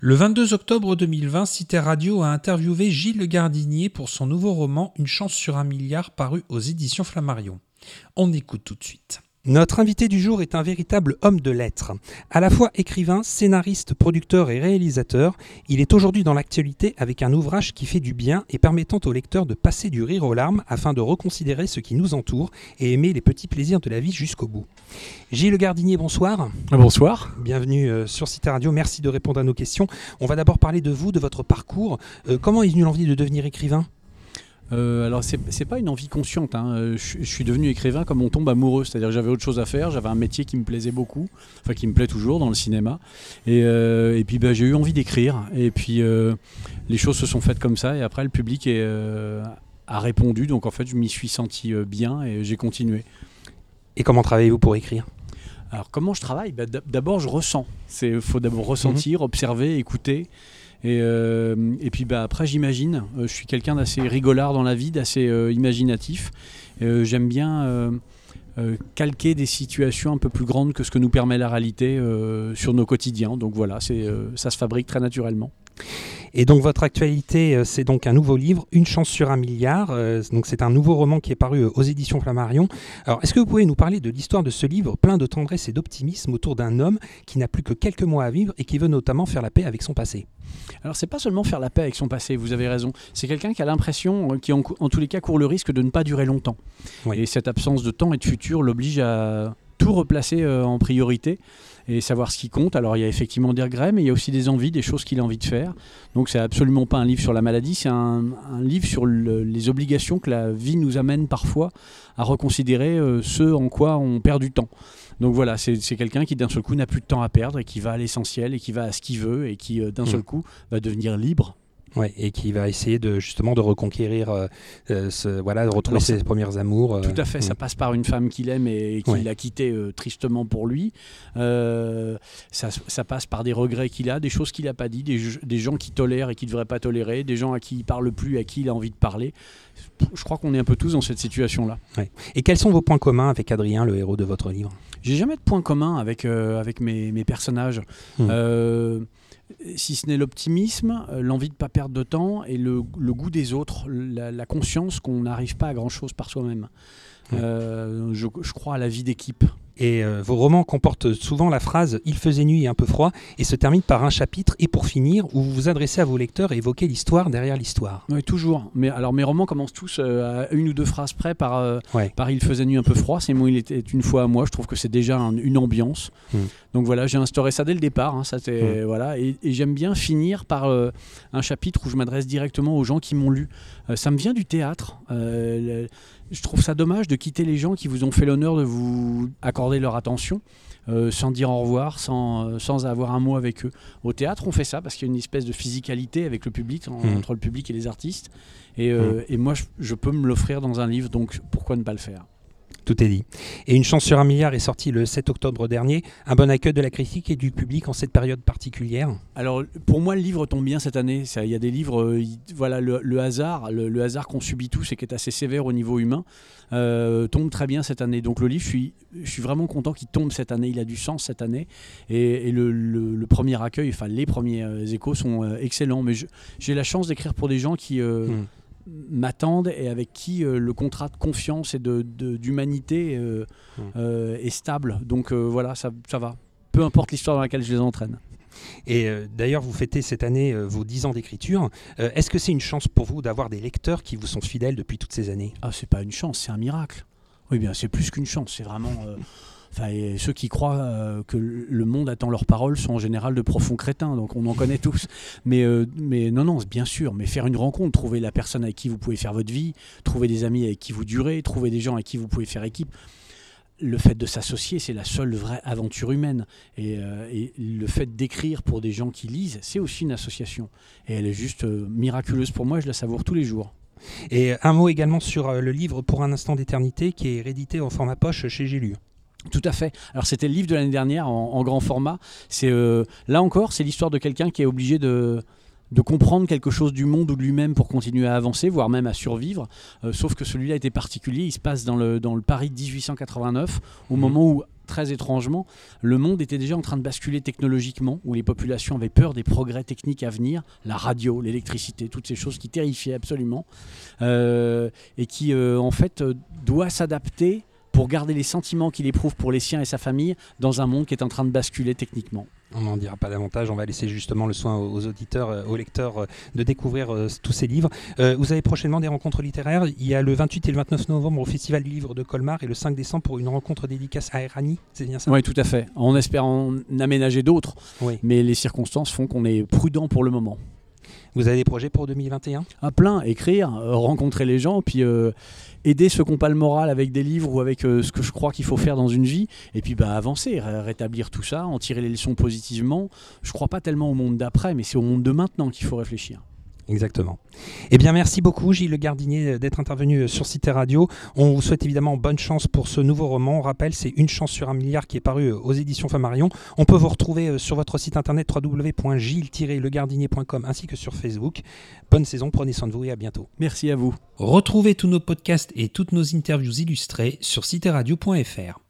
Le 22 octobre 2020, Cité Radio a interviewé Gilles Le Gardinier pour son nouveau roman « Une chance sur un milliard » paru aux éditions Flammarion. On écoute tout de suite. Notre invité du jour est un véritable homme de lettres. À la fois écrivain, scénariste, producteur et réalisateur, il est aujourd'hui dans l'actualité avec un ouvrage qui fait du bien et permettant au lecteur de passer du rire aux larmes afin de reconsidérer ce qui nous entoure et aimer les petits plaisirs de la vie jusqu'au bout. Gilles Le Gardinier, bonsoir. Bonsoir. Bienvenue sur Cité Radio, merci de répondre à nos questions. On va d'abord parler de vous, de votre parcours. Comment est venue l'envie de devenir écrivain ? Alors c'est pas une envie consciente, hein. Je suis devenu écrivain comme on tombe amoureux, c'est-à-dire que j'avais autre chose à faire, j'avais un métier qui me plaisait beaucoup, enfin qui me plaît toujours dans le cinéma, et puis j'ai eu envie d'écrire, et puis les choses se sont faites comme ça, et après le public a répondu, donc en fait je m'y suis senti bien et j'ai continué. Et comment travaillez-vous pour écrire ? Alors comment je travaille ? D'abord je ressens, il faut d'abord ressentir, observer, écouter. Et puis après j'imagine, je suis quelqu'un d'assez rigolard dans la vie, d'assez imaginatif. J'aime bien calquer des situations un peu plus grandes que ce que nous permet la réalité sur nos quotidiens. Donc voilà, ça se fabrique très naturellement. Et donc votre actualité, c'est donc un nouveau livre, Une chance sur un milliard. Donc c'est un nouveau roman qui est paru aux éditions Flammarion. Alors est-ce que vous pouvez nous parler de l'histoire de ce livre plein de tendresse et d'optimisme autour d'un homme qui n'a plus que quelques mois à vivre et qui veut notamment faire la paix avec son passé ? Alors c'est pas seulement faire la paix avec son passé, vous avez raison. C'est quelqu'un qui a l'impression, qui en tous les cas court le risque de ne pas durer longtemps. Oui. Et cette absence de temps et de futur l'oblige à tout replacer en priorité et savoir ce qui compte. Alors il y a effectivement des regrets, mais il y a aussi des envies, des choses qu'il a envie de faire. Donc c'est absolument pas un livre sur la maladie, c'est un livre sur les obligations que la vie nous amène parfois à reconsidérer ce en quoi on perd du temps. Donc voilà, c'est quelqu'un qui d'un seul coup n'a plus de temps à perdre et qui va à l'essentiel et qui va à ce qu'il veut et qui d'un seul coup va devenir libre. Ouais, et qui va essayer justement de reconquérir, de retrouver ses premiers amours. Tout à fait, ça passe par une femme qu'il aime et qu'il a quittée tristement pour lui. Ça passe par des regrets qu'il a, des choses qu'il n'a pas dit, des gens qu'il tolère et qu'il ne devrait pas tolérer, des gens à qui il ne parle plus, à qui il a envie de parler. Je crois qu'on est un peu tous dans cette situation-là. Ouais. Et quels sont vos points communs avec Adrien, le héros de votre livre ? J'ai jamais de points communs avec mes personnages. Si ce n'est l'optimisme, l'envie de ne pas perdre de temps et le goût des autres, la conscience qu'on n'arrive pas à grand-chose par soi-même. Je crois à la vie d'équipe. Et vos romans comportent souvent la phrase « Il faisait nuit et un peu froid » et se terminent par un chapitre et pour finir où vous vous adressez à vos lecteurs et évoquez l'histoire derrière l'histoire. Oui, toujours. Mais alors mes romans commencent tous à une ou deux phrases près par « Il faisait nuit un peu froid ». C'est « Il était une fois à moi ». Je trouve que c'est déjà une ambiance. Donc voilà, j'ai instauré ça dès le départ. Hein, voilà, et j'aime bien finir par un chapitre où je m'adresse directement aux gens qui m'ont lu. Ça me vient du théâtre. Je trouve ça dommage de quitter les gens qui vous ont fait l'honneur de vous accorder leur attention sans dire au revoir, sans avoir un mot avec eux. Au théâtre, on fait ça parce qu'il y a une espèce de physicalité avec le public, entre le public et les artistes. Et moi, je peux me l'offrir dans un livre, donc pourquoi ne pas le faire ? Tout est dit. Et Une chance sur un milliard est sorti le 7 octobre dernier. Un bon accueil de la critique et du public en cette période particulière ? Alors, pour moi, le livre tombe bien cette année. Il y a des livres, le hasard qu'on subit tous et qui est assez sévère au niveau humain, tombe très bien cette année. Donc le livre, je suis vraiment content qu'il tombe cette année. Il a du sens cette année. Et le premier accueil, enfin les premiers échos sont excellents. Mais j'ai la chance d'écrire pour des gens qui... m'attendent et avec qui le contrat de confiance et d'humanité est stable. Donc voilà, ça va. Peu importe l'histoire dans laquelle je les entraîne. Et d'ailleurs, vous fêtez cette année vos 10 ans d'écriture. Est-ce que c'est une chance pour vous d'avoir des lecteurs qui vous sont fidèles depuis toutes ces années ? Ah, c'est pas une chance, c'est un miracle. Oui, bien, c'est plus qu'une chance. C'est vraiment... et ceux qui croient que le monde attend leurs paroles sont en général de profonds crétins, donc on en connaît tous. Mais non, bien sûr, mais faire une rencontre, trouver la personne avec qui vous pouvez faire votre vie, trouver des amis avec qui vous durez, trouver des gens avec qui vous pouvez faire équipe. Le fait de s'associer, c'est la seule vraie aventure humaine. Et le fait d'écrire pour des gens qui lisent, c'est aussi une association. Et elle est juste miraculeuse pour moi, je la savoure tous les jours. Et un mot également sur le livre Pour un instant d'éternité, qui est réédité en format poche chez J'ai lu. Tout à fait. Alors c'était le livre de l'année dernière en grand format. Là encore, c'est l'histoire de quelqu'un qui est obligé de comprendre quelque chose du monde ou de lui-même pour continuer à avancer, voire même à survivre. Sauf que celui-là était particulier. Il se passe dans le Paris de 1889, au moment où très étrangement, le monde était déjà en train de basculer technologiquement, où les populations avaient peur des progrès techniques à venir, la radio, l'électricité, toutes ces choses qui terrifiaient absolument, et qui en fait doit s'adapter pour garder les sentiments qu'il éprouve pour les siens et sa famille dans un monde qui est en train de basculer techniquement. On n'en dira pas davantage, on va laisser justement le soin aux auditeurs, aux lecteurs de découvrir tous ces livres. Vous avez prochainement des rencontres littéraires. Il y a le 28 et le 29 novembre au Festival du Livre de Colmar et le 5 décembre pour une rencontre dédicace à Errani, c'est bien ça ? Oui, tout à fait. On espère en aménager d'autres, mais les circonstances font qu'on est prudent pour le moment. Vous avez des projets pour 2021 ? Plein, écrire, rencontrer les gens, puis aider ceux qui n'ont pas le moral avec des livres ou avec ce que je crois qu'il faut faire dans une vie, et puis avancer, rétablir tout ça, en tirer les leçons positivement. Je ne crois pas tellement au monde d'après, mais c'est au monde de maintenant qu'il faut réfléchir. Exactement. Eh bien, merci beaucoup Gilles Le Gardinier d'être intervenu sur Cité Radio. On vous souhaite évidemment bonne chance pour ce nouveau roman. On rappelle, c'est Une chance sur un milliard qui est paru aux éditions Flammarion. On peut vous retrouver sur votre site internet www.gilles-legardinier.com ainsi que sur Facebook. Bonne saison, prenez soin de vous et à bientôt. Merci à vous. Retrouvez tous nos podcasts et toutes nos interviews illustrées sur citéradio.fr.